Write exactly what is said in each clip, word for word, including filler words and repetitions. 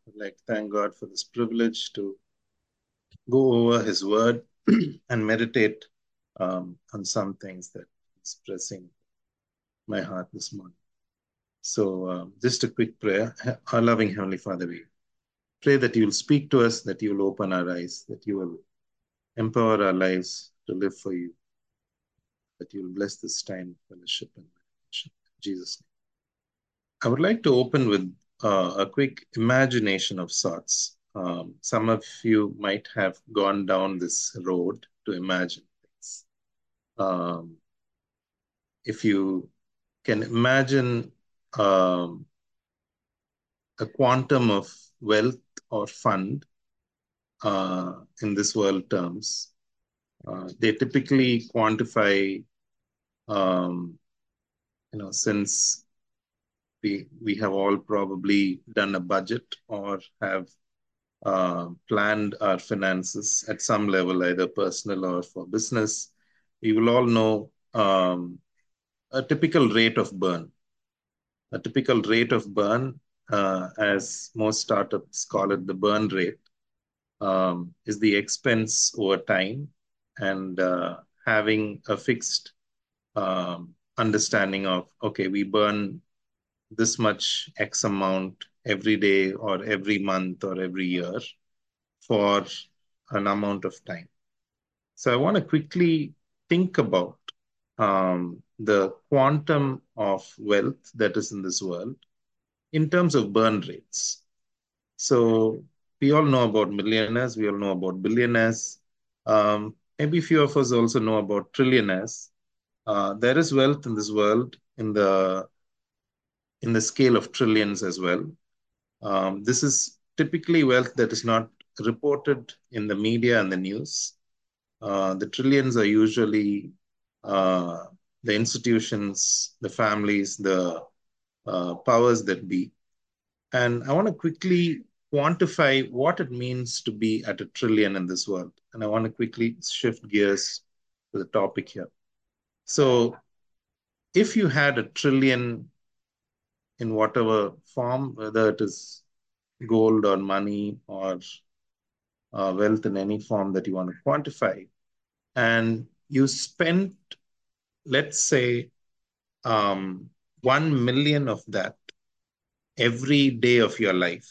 I'd like to thank God for this privilege to go over His Word and meditate um, on some things that is pressing my heart this morning. So, um, just a quick prayer. Our loving Heavenly Father, we pray that you will speak to us, that you will open our eyes, that you will empower our lives to live for you, that you will bless this time of fellowship and meditation. In Jesus' name. I would like to open with uh, a quick imagination of sorts. Um, some of you might have gone down this road to imagine things. Um, if you can imagine um, a quantum of wealth or fund uh, in this world terms, uh, they typically quantify, um, you know, since we we have all probably done a budget or have uh, planned our finances at some level, either personal or for business, we will all know um, a typical rate of burn. A typical rate of burn, uh, as most startups call it, the burn rate, um, is the expense over time and uh, having a fixed um, understanding of, okay, we burn this much X amount every day or every month or every year for an amount of time. So I want to quickly think about um, the quantum of wealth that is in this world in terms of burn rates. So we all know about millionaires, we all know about billionaires. Um, maybe a few of us also know about trillionaires. Uh, there is wealth in this world in the in the scale of trillions as well. Um, this is typically wealth that is not reported in the media and the news. Uh, the trillions are usually uh, the institutions, the families, the uh, powers that be. And I want to quickly quantify what it means to be at a trillion in this world. And I want to quickly shift gears to the topic here. So, if you had a trillion in whatever form, whether it is gold or money or uh, wealth in any form that you want to quantify, and you spent, let's say, um, one million of that every day of your life.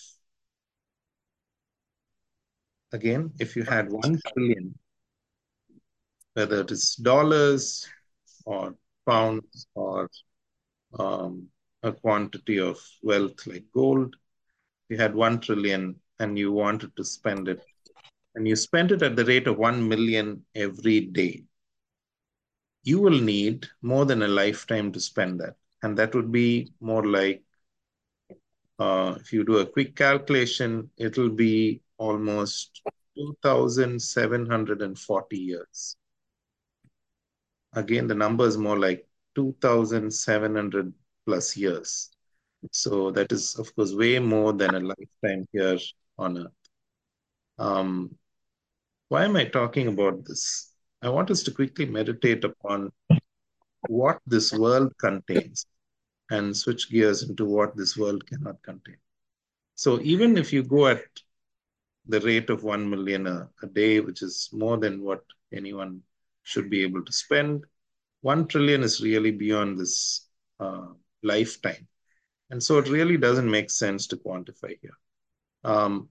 Again, if you had one trillion, whether it is dollars or pounds or um, a quantity of wealth like gold, you had one trillion and you wanted to spend it, and you spent it at the rate of one million every day, you will need more than a lifetime to spend that. And that would be more like, uh, if you do a quick calculation, it'll be almost two thousand seven hundred forty years. Again, the number is more like two thousand seven hundred plus years. So that is, of course, way more than a lifetime here on Earth. Um, why am I talking about this? I want us to quickly meditate upon what this world contains and switch gears into what this world cannot contain. So even if you go at the rate of one million a, a day, which is more than what anyone should be able to spend, one trillion is really beyond this uh, lifetime. And so it really doesn't make sense to quantify here. Um,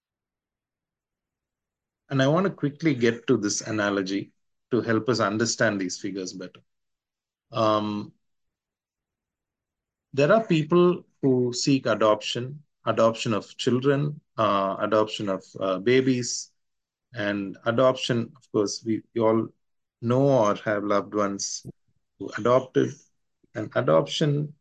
and I want to quickly get to this analogy to help us understand these figures better. Um, there are people who seek adoption, adoption of children, uh, adoption of uh, babies, and adoption, of course, we, we all know or have loved ones who adopted. And adoption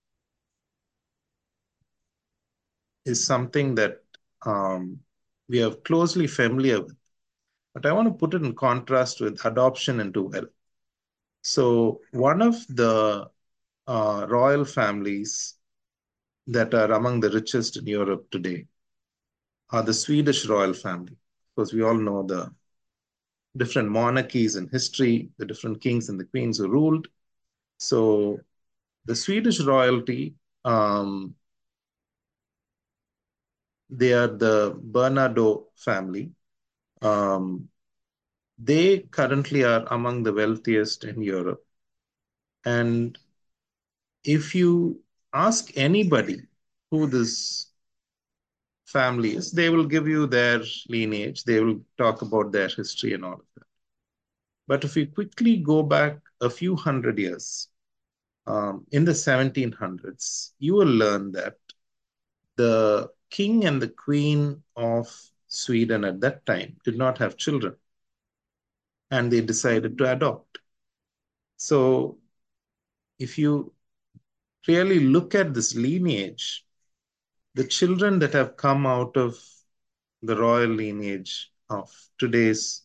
is something that um, we are closely familiar with. But I want to put it in contrast with adoption into wealth. So one of the uh, royal families that are among the richest in Europe today are the Swedish royal family. Because we all know the different monarchies in history, the different kings and the queens who ruled. So the Swedish royalty um, They are the Bernardo family. Um, they currently are among the wealthiest in Europe. And if you ask anybody who this family is, they will give you their lineage, they will talk about their history and all of that. But if we quickly go back a few hundred years, um, in the seventeen hundreds, you will learn that the king and the queen of Sweden at that time did not have children and they decided to adopt. So, if you really look at this lineage, the children that have come out of the royal lineage of today's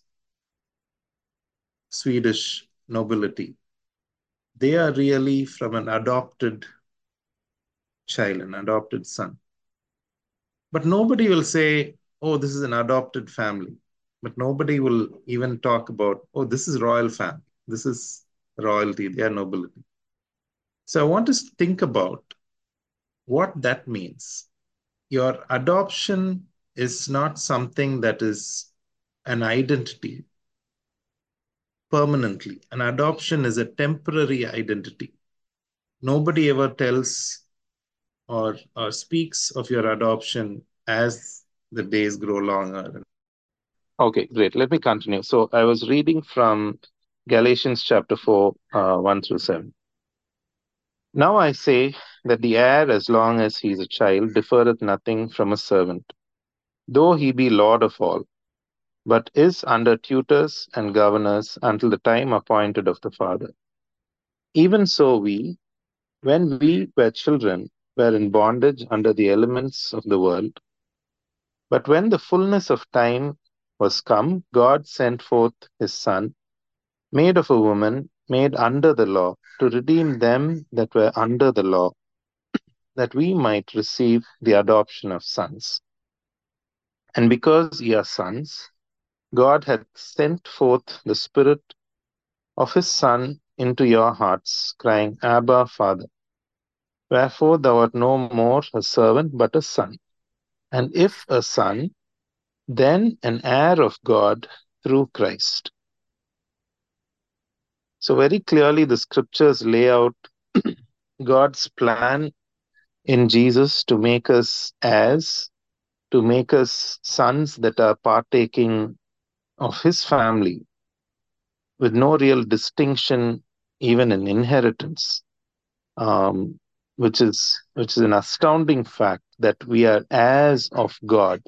Swedish nobility, they are really from an adopted child, an adopted son. But nobody will say, oh, this is an adopted family. But nobody will even talk about, oh, this is royal family. This is royalty, they are nobility. So I want us to think about what that means. Your adoption is not something that is an identity permanently. An adoption is a temporary identity. Nobody ever tells or, or speaks of your adoption as the days grow longer. Okay, great. Let me continue. So I was reading from Galatians chapter four, uh, one through seven. Now I say that the heir, as long as he is a child, differeth nothing from a servant, though he be Lord of all, but is under tutors and governors until the time appointed of the Father. Even so, we, when we were children, were in bondage under the elements of the world. But when the fullness of time was come, God sent forth his Son, made of a woman, made under the law, to redeem them that were under the law, that we might receive the adoption of sons. And because ye are sons, God hath sent forth the Spirit of his Son into your hearts, crying, Abba, Father. Wherefore thou art no more a servant, but a son. And if a son, then an heir of God through Christ. So, very clearly, the scriptures lay out God's plan in Jesus to make us heirs, to make us sons that are partaking of his family with no real distinction, even in inheritance, um, which is which is an astounding fact that we are heirs of God.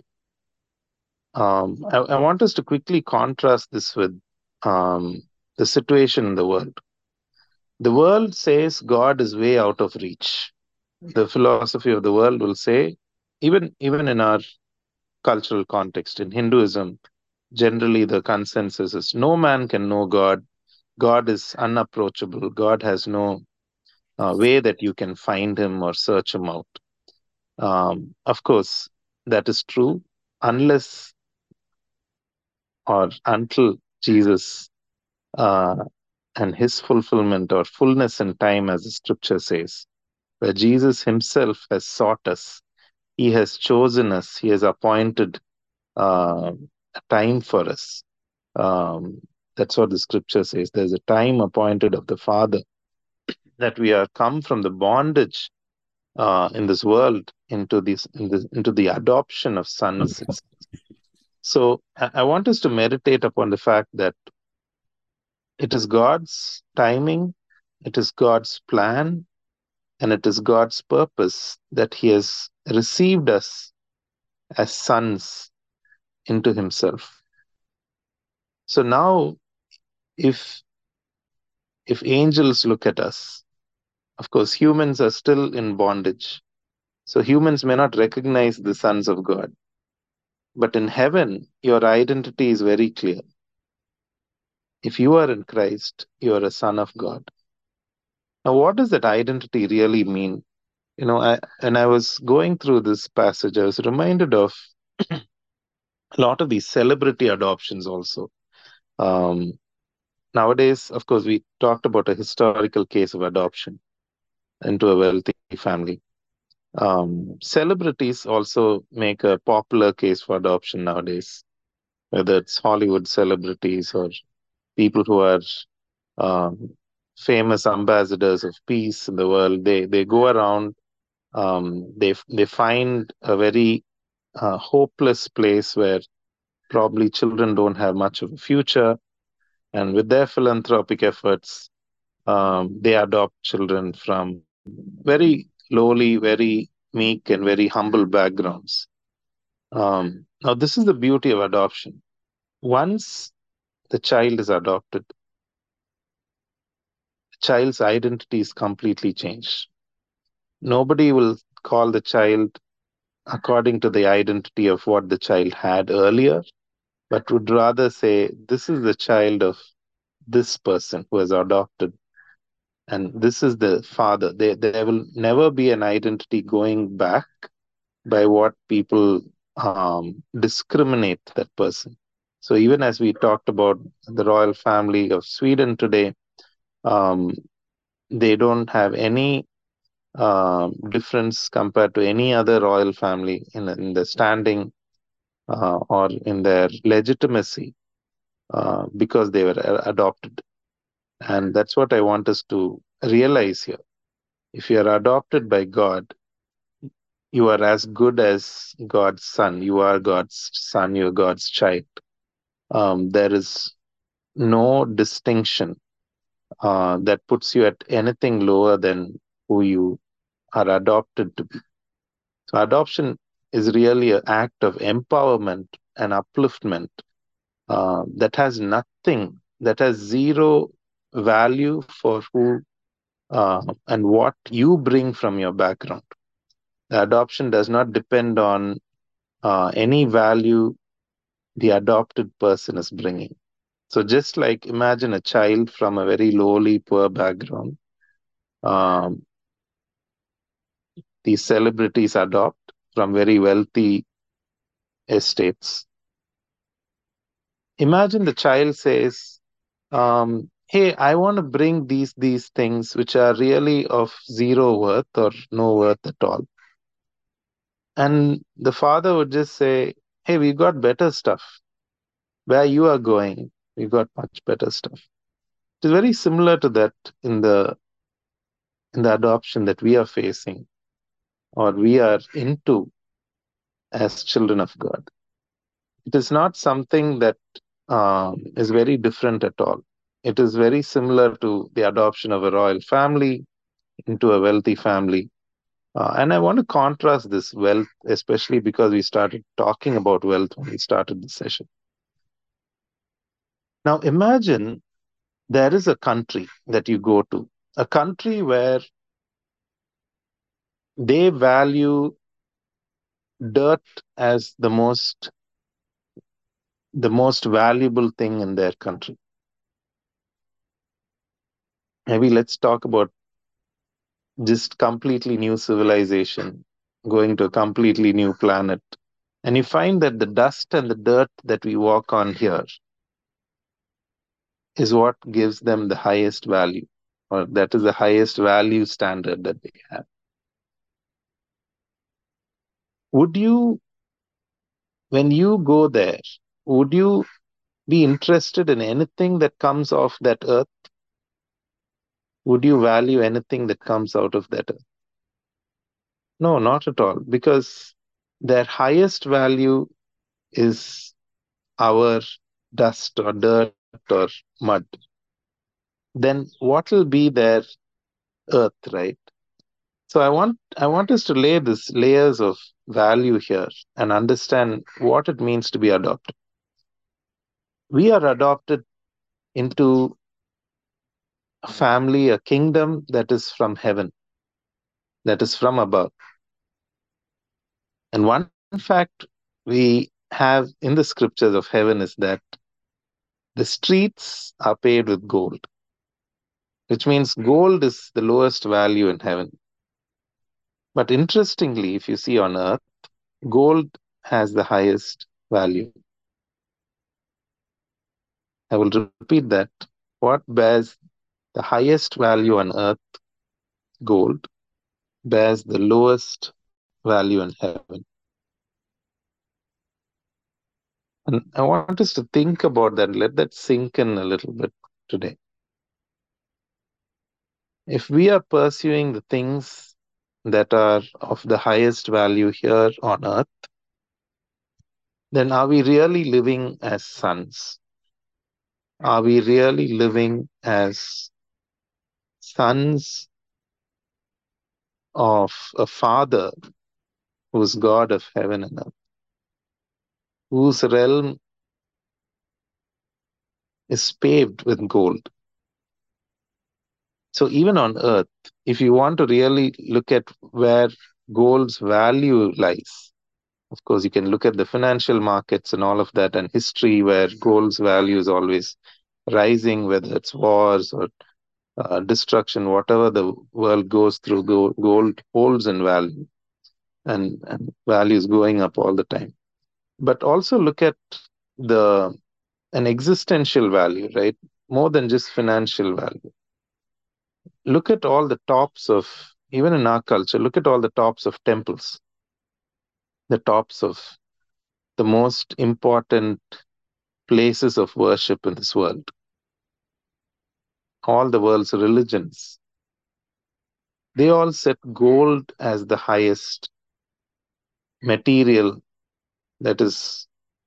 Um, I, I want us to quickly contrast this with um, the situation in the world. The world says God is way out of reach. The philosophy of the world will say, even even in our cultural context, in Hinduism, generally the consensus is no man can know God. God is unapproachable. God has no uh, way that you can find him or search him out. Um, of course, that is true unless or until Jesus uh, and his fulfillment or fullness in time, as the scripture says, where Jesus himself has sought us, he has chosen us, he has appointed uh, a time for us. Um, that's what the scripture says. There's a time appointed of the Father that we are come from the bondage uh, in this world into this, in this into the adoption of sons. So I, I want us to meditate upon the fact that it is God's timing, it is God's plan, and it is God's purpose that He has received us as sons into Himself. So now, if if angels look at us, of course, humans are still in bondage. So humans may not recognize the sons of God. But in heaven, your identity is very clear. If you are in Christ, you are a son of God. Now, what does that identity really mean? You know, I, and I was going through this passage, I was reminded of a lot of these celebrity adoptions also. Um, nowadays, of course, we talked about a historical case of adoption into a wealthy family. Um, celebrities also make a popular case for adoption nowadays, whether it's Hollywood celebrities or people who are um, famous ambassadors of peace in the world. They they go around. Um, they they find a very uh, hopeless place where probably children don't have much of a future, and with their philanthropic efforts, um, they adopt children from very lowly, very meek, and very humble backgrounds. Um, now, this is the beauty of adoption. Once the child is adopted, the child's identity is completely changed. Nobody will call the child according to the identity of what the child had earlier, but would rather say, this is the child of this person who has adopted, and this is the father. There, there will never be an identity going back by what people um, discriminate that person. So even as we talked about the royal family of Sweden today, um, they don't have any um difference compared to any other royal family in, in the standing uh, or in their legitimacy uh, because they were a- adopted. And that's what I want us to realize here. If you are adopted by God, you are as good as God's son. You are God's son, you are God's child. Um, there is no distinction uh, that puts you at anything lower than who you are adopted to be. So, adoption is really an act of empowerment and upliftment uh, that has nothing, that has zero value for who uh, and what you bring from your background. The adoption does not depend on uh, any value the adopted person is bringing. So, just like imagine a child from a very lowly, poor background, um, these celebrities adopt from very wealthy estates. Imagine the child says, um, hey, I want to bring these these things which are really of zero worth or no worth at all. And the father would just say, hey, we got better stuff. Where you are going, we got much better stuff. It is very similar to that in the in the adoption that we are facing or we are into as children of God. It is not something that um, is very different at all. It is very similar to the adoption of a royal family into a wealthy family. Uh, and I want to contrast this wealth, especially because we started talking about wealth when we started the session. Now, imagine there is a country that you go to, a country where they value dirt as the most the most valuable thing in their country. Maybe let's talk about just completely new civilization, going to a completely new planet. And you find that the dust and the dirt that we walk on here is what gives them the highest value, or that is the highest value standard that they have. Would you, when you go there, would you be interested in anything that comes off that earth? Would you value anything that comes out of that earth? No, not at all, because their highest value is our dust or dirt or mud. Then what will be their earth, right? So I want I want us to lay this layers of value here and understand what it means to be adopted. We are adopted into a family, a kingdom that is from heaven, that is from above. And one fact we have in the scriptures of heaven is that the streets are paved with gold, which means gold is the lowest value in heaven. But interestingly, if you see on earth, gold has the highest value. I will repeat that. What bears the highest value on earth, gold, bears the lowest value in heaven. And I want us to think about that. Let that sink in a little bit today. If we are pursuing the things that are of the highest value here on earth, then are we really living as sons? Are we really living as sons of a Father who's God of heaven and earth, whose realm is paved with gold? So, even on earth, if you want to really look at where gold's value lies, of course, you can look at the financial markets and all of that, and history where gold's value is always rising, whether it's wars or uh, destruction, whatever the world goes through, gold, gold holds in value, and, and value is going up all the time. But also look at the an existential value, right? More than just financial value. Look at all the tops of, even in our culture, look at all the tops of temples, the tops of the most important places of worship in this world, all the world's religions. They all set gold as the highest material that is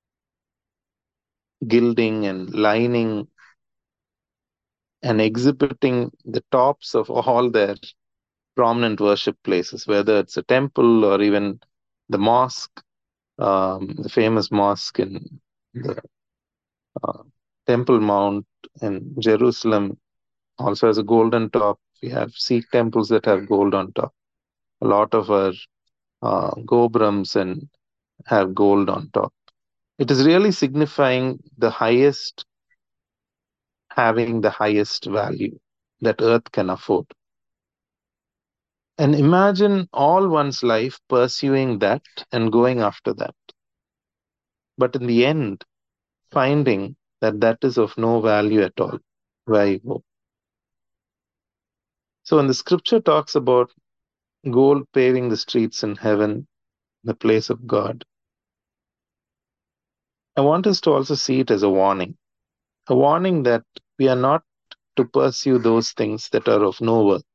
gilding and lining and exhibiting the tops of all their prominent worship places, whether it's a temple or even the mosque, um, the famous mosque in the uh, Temple Mount in Jerusalem also has a golden top. We have Sikh temples that have gold on top. A lot of our uh, Gobrams and have gold on top. It is really signifying the highest, having the highest value that earth can afford. And imagine all one's life pursuing that and going after that. But in the end, finding that that is of no value at all. Where you go. So when the scripture talks about gold paving the streets in heaven, the place of God, I want us to also see it as a warning. A warning that we are not to pursue those things that are of no worth.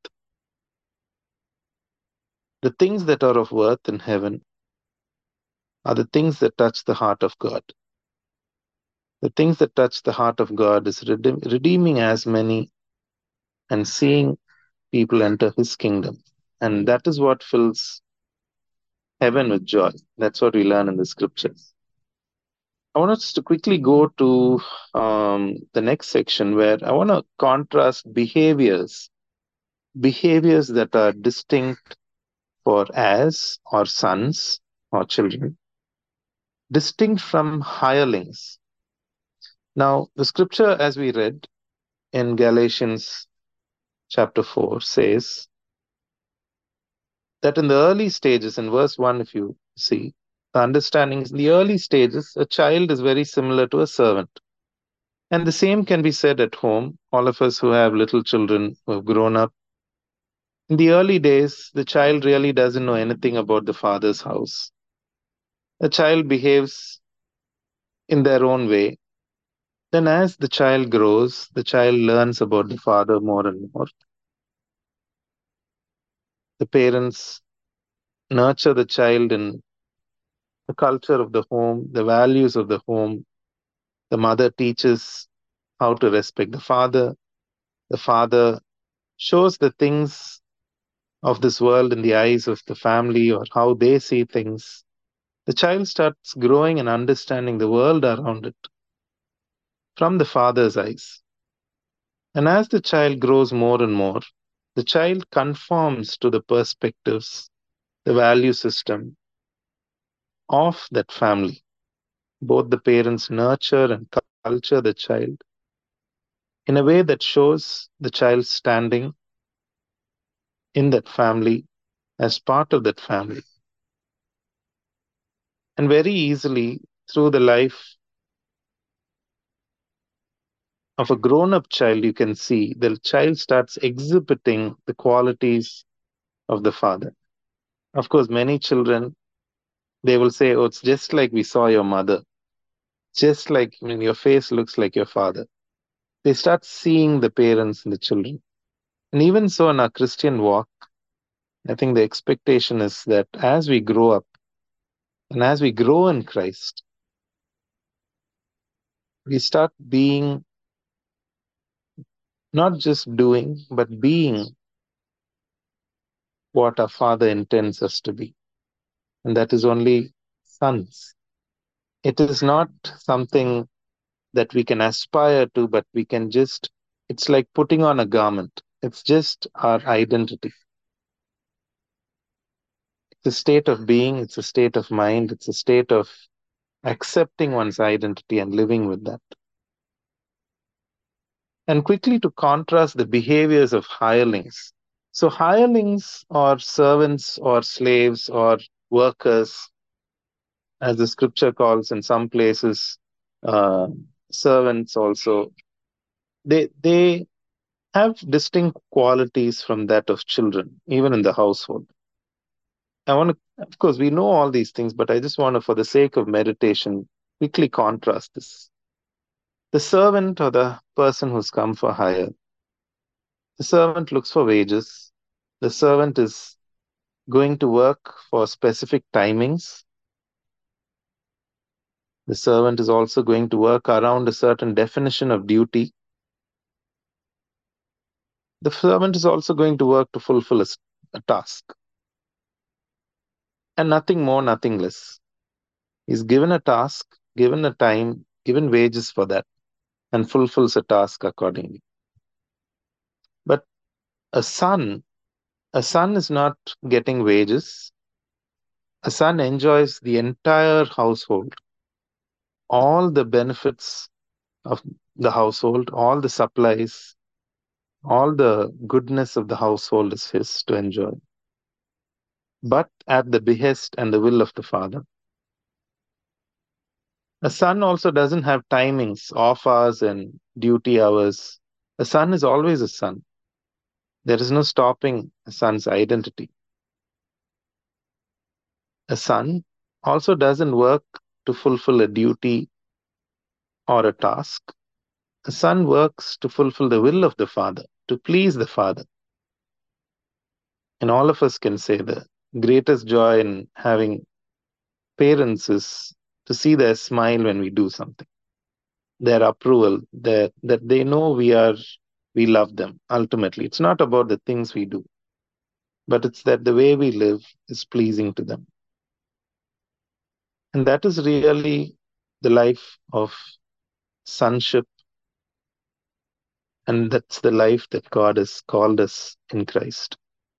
The things that are of worth in heaven are the things that touch the heart of God. The things that touch the heart of God is redeem, redeeming as many and seeing people enter his kingdom. And that is what fills heaven with joy. That's what we learn in the scriptures. I want us to quickly go to um, the next section where I want to contrast behaviors, behaviors that are distinct for as or sons or children, distinct from hirelings. Now, the scripture, as we read in Galatians chapter four, says that in the early stages, in verse one, if you see, the understanding is in the early stages, a child is very similar to a servant. And the same can be said at home. All of us who have little children who have grown up, in the early days, the child really doesn't know anything about the father's house. The child behaves in their own way. Then, as the child grows, the child learns about the father more and more. The parents nurture the child in the culture of the home, the values of the home. The mother teaches how to respect the father. The father shows the things of this world in the eyes of the family or how they see things. The child starts growing and understanding the world around it from the father's eyes. And as the child grows more and more, the child conforms to the perspectives, the value system of that family. Both the parents nurture and culture the child in a way that shows the child standing in that family as part of that family. And very easily, through the life of a grown up child, you can see the child starts exhibiting the qualities of the father. Of course, many children, they will say, oh, it's just like we saw your mother. Just like, I mean, your face looks like your father. They start seeing the parents in the children. And even so, in our Christian walk, I think the expectation is that as we grow up and as we grow in Christ, we start being, not just doing, but being what our Father intends us to be. And that is only sons. It is not something that we can aspire to, but we can just, it's like putting on a garment. It's just our identity. It's a state of being, it's a state of mind, it's a state of accepting one's identity and living with that. And quickly to contrast the behaviors of hirelings. So, hirelings or servants or slaves or workers, as the scripture calls in some places, uh, servants also, they, they have distinct qualities from that of children, even in the household. I want to, of course, we know all these things, but I just want to, for the sake of meditation, quickly contrast this. The servant or the person who's come for hire, the servant looks for wages. The servant is going to work for specific timings. The servant is also going to work around a certain definition of duty. The servant is also going to work to fulfill a, a task. And nothing more, nothing less. He's given a task, given a time, given wages for that, and fulfills a task accordingly. But a son, a son is not getting wages. A son enjoys the entire household, all the benefits of the household, all the supplies, all the goodness of the household is his to enjoy, but at the behest and the will of the father. A son also doesn't have timings, off hours, and duty hours. A son is always a son. There is no stopping a son's identity. A son also doesn't work to fulfill a duty or a task. A son works to fulfill the will of the father, to please the father. And all of us can say the greatest joy in having parents is to see their smile when we do something, their approval, that that they know we are we love them. Ultimately, it's not about the things we do, but it's that the way we live is pleasing to them. And that is really the life of sonship, and that's the life that God has called us in Christ.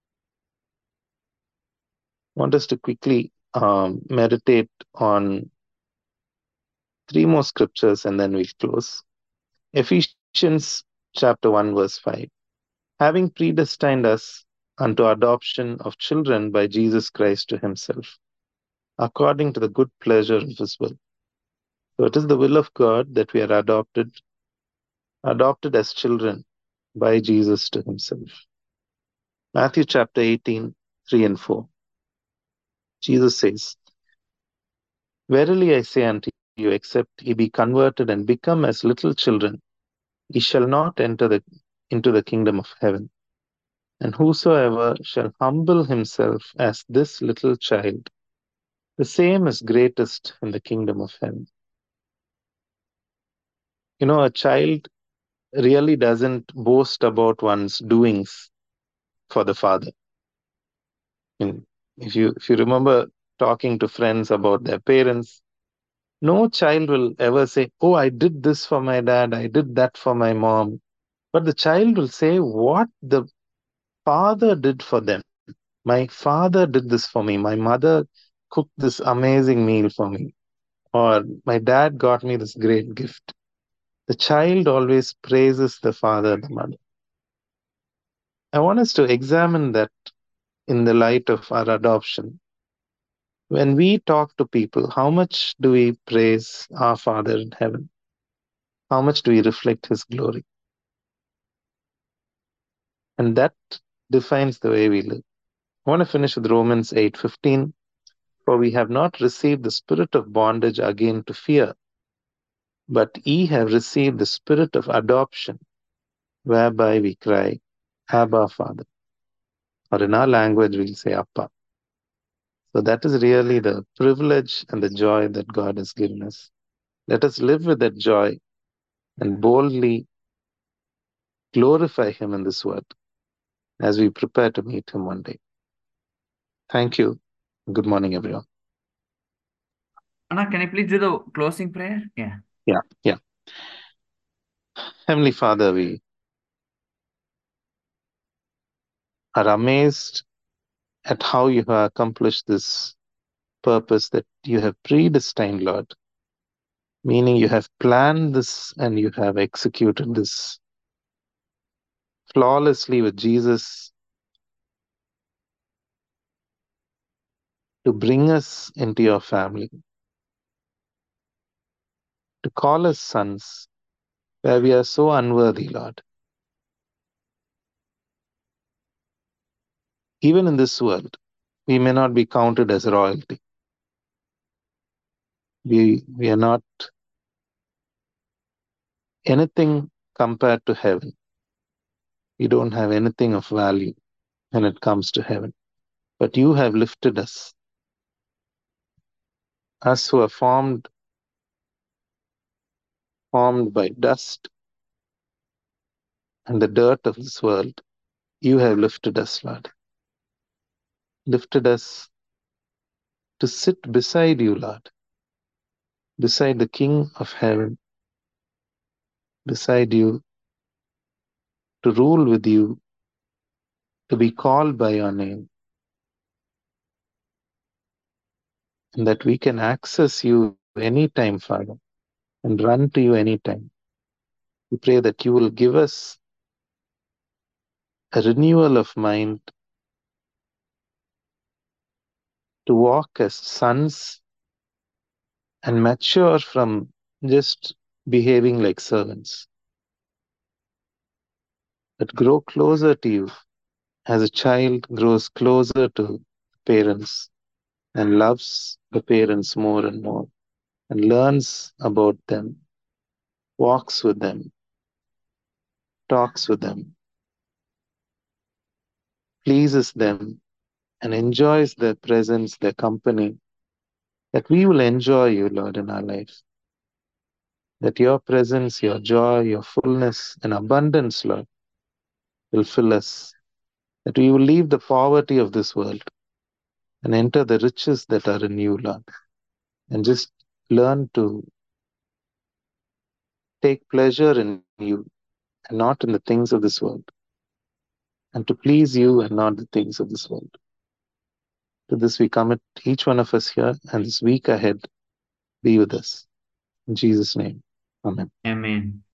I want us to quickly um, meditate on three more scriptures and then we'll close. Ephesians chapter one, verse five. Having predestined us unto adoption of children by Jesus Christ to himself, according to the good pleasure of his will. So it is the will of God that we are adopted, adopted as children by Jesus to himself. Matthew chapter eighteen, three and four. Jesus says, Verily I say unto you, except ye be converted and become as little children, ye shall not enter the, into the kingdom of heaven. And whosoever shall humble himself as this little child, the same is greatest in the kingdom of heaven. You know, a child really doesn't boast about one's doings for the father. I mean, if you if you remember talking to friends about their parents, no child will ever say, "Oh, I did this for my dad, I did that for my mom." But the child will say what the father did for them. My father did this for me. My mother cooked this amazing meal for me. Or my dad got me this great gift. The child always praises the father, the mother. I want us to examine that in the light of our adoption. When we talk to people, how much do we praise our Father in heaven? How much do we reflect His glory? And that defines the way we live. I want to finish with Romans eight fifteen. For we have not received the spirit of bondage again to fear, but ye have received the spirit of adoption, whereby we cry, Abba, Father. Or in our language, we'll say Appa. So that is really the privilege and the joy that God has given us. Let us live with that joy and boldly glorify Him in this world as we prepare to meet Him one day. Thank you. Good morning, everyone. Anna, can you please do the closing prayer? Yeah. Yeah, yeah. Heavenly Father, we are amazed at how you have accomplished this purpose that you have predestined, Lord. Meaning you have planned this and you have executed this flawlessly with Jesus to bring us into your family, to call us sons, where we are so unworthy, Lord. Even in this world, we may not be counted as royalty. We, we are not anything compared to heaven. We don't have anything of value when it comes to heaven. But you have lifted us, us who are formed, formed by dust and the dirt of this world. You have lifted us, Lord. Lifted us to sit beside you, Lord, beside the King of heaven, beside you, to rule with you, to be called by your name, and that we can access you anytime, Father, and run to you anytime. We pray that you will give us a renewal of mind to walk as sons and mature from just behaving like servants, but grow closer to you as a child grows closer to parents and loves the parents more and more and learns about them, walks with them, talks with them, pleases them, and enjoys their presence, their company, that we will enjoy you, Lord, in our lives. That your presence, your joy, your fullness and abundance, Lord, will fill us. That we will leave the poverty of this world and enter the riches that are in you, Lord. And just learn to take pleasure in you and not in the things of this world. And to please you and not the things of this world. To this we commit each one of us here, and this week ahead be with us. In Jesus' name, amen. Amen.